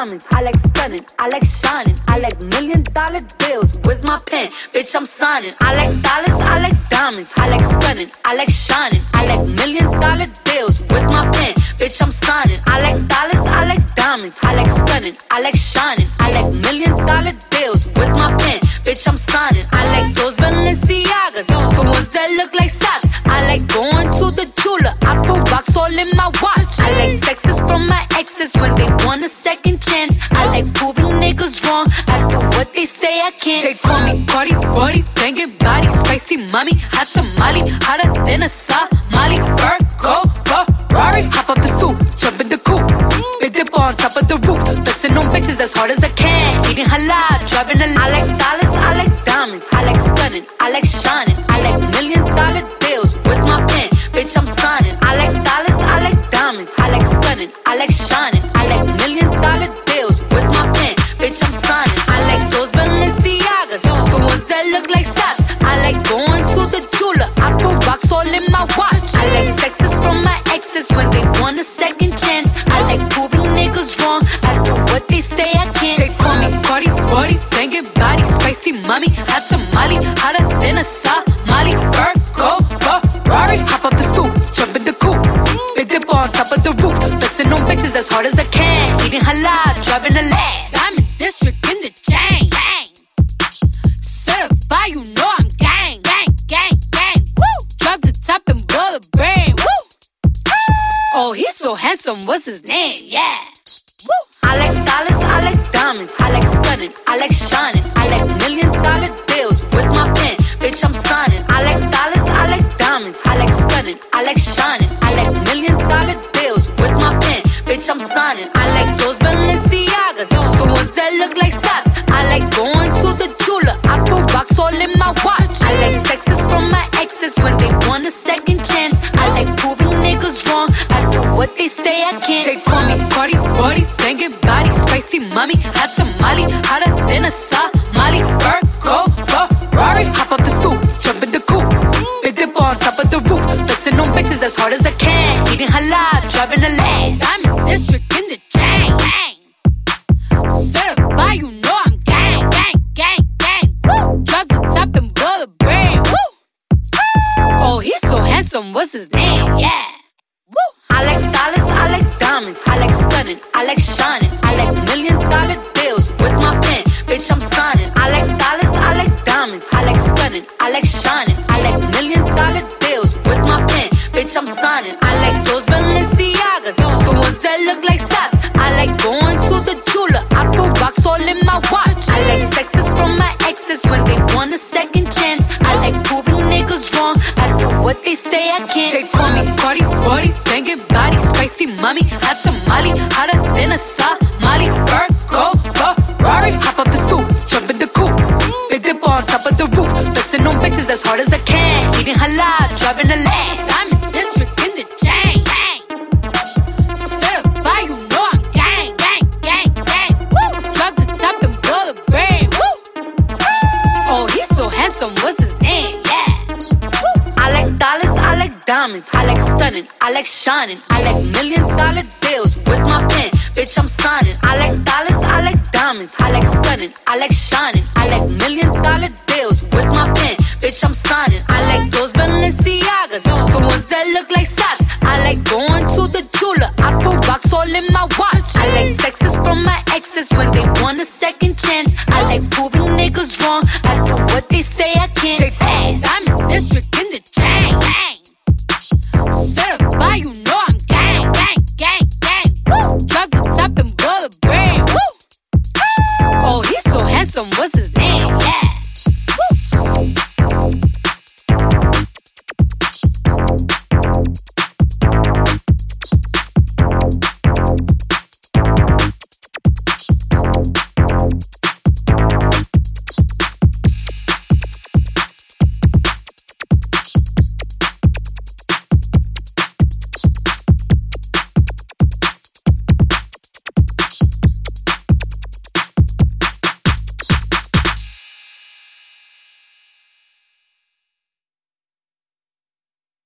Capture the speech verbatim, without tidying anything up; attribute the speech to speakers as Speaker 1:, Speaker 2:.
Speaker 1: diamonds, I like stunning, I like shining, I like million dollar deals. Where's my pen? Bitch, I'm signing. I like dollars, I like diamonds, I like stunning, I like shining, I like million dollar deals. Where's my pen? Bitch, I'm signing. I like dollars, I like diamonds, I like stunning, I like shining, I like million dollar deals. Where's my pen? Bitch, I'm signing. I like those Balenciagas, the ones that look like socks. I like going to the jeweler, I put rocks all in my watch. I like texts from my exes when they want a second chance. I like proving niggas wrong, I do what they say I can't. They call me Cardi, Cardi, banging body, spicy mommy, hot tamale, hotter than a Somali. Virgo, Ferrari, hop up the stoop, jump in the coupe, big dip on top of the roof, flexing on bitches as hard as I can, eating halal, driving a. I like dollars, I like diamonds, I like stunning, I like shining, I like million dollar deals. Where's my pen? Bitch, I'm signing. I like dollars, I like diamonds, I like stunning, I like shining, I like million dollar deals. Where's my pen? Bitch, I'm signing. I like those Balenciagas, the ones that look like socks. I like going to the jeweler, I put rocks all in my watch. I like texts from my exes when they want a second chance. I like proving niggas wrong, I do what they say I can't. They call me Cardi, Cardi, banging body, spicy mommy, hot tamale, hotter than a Somali. Virgo, Ferrari, hop up the stoop, jump in the coupe, big dip on top of the roof, flexing on bitches as hard as I can, eating halal, driving a lag. Diamond District in the chain, certified, you know I'm gang, gang, gang, gang. Woo! Drop the top and blow the brain. Woo! Oh, he's so handsome. What's his name? Yeah. Woo! I like dollars, I like diamonds, I like stunning, I like shining, I like million dollar deals. Where's my pen? Bitch, I'm signing. I like dollars, I like diamonds, I like stunning, I like shining, I like million dollar deals. Where's my pen? Bitch, I'm signing. I like those Balenciagas, the ones that look like socks. I like going to the jeweler, I put rocks all in my watch. I like texts from my exes when they want a second chance. I like proving niggas wrong, I do what they say I can't. They call me Cardi, Cardi, banging body, spicy mommy, hot tamale, hotter than a Somali. Virgo, Ferrari, hop up the stoop, jump in the coupe, big dip on top of the roof, flexing on bitches as hard as I can, eating halal, driving a lag. Diamond District in the chain, certified, you know I'm gang, gang, gang, gang. Woo! Drop the top and blow the brain. Woo! Oh, he's so handsome. What's his name? Yeah. Woo! I like dollars, I like diamonds, I like stunning, I like shining, I like million dollar deals. Where's my pen? Bitch, I'm signing. I like dollars, I like diamonds, I like stunning, I like shining, I like million dollar deals. Where's my pen? Bitch, I'm signing. I like those Balenciagas, the ones that look like socks. I like going to the jeweler, I put rocks all in my watch. I like texts from my exes when they want a second chance. I like proving niggas wrong, I do what they say I can't. They call me Cardi, Cardi, banging body, spicy mommy, hot tamale, hotter than a Somali. Virgo, Ferrari, hop up the stoop, jump in the coupe, big dip on top of the roof, flexing on bitches as hard as I can, eating halal, driving a lag. Diamond District in the chain, certified, you know I'm gang, gang, gang, gang. Woo! Drop the top and blow the brain. Woo! Oh, he's so handsome. What's his name? Yeah. Woo! I like dollars, I like diamonds, I like stunning, I like shining, I like million dollar deals. Where's my pen? Bitch, I'm signing. I like dollars, I like diamonds, I like stunning, I like shining, I like million dollar deals. Where's my pen? Bitch, I'm signing. I like those Balenciagas, the ones that look like socks. I like going to the jeweler, I put rocks all in my watch. I like texts from my exes when they want a second chance. I like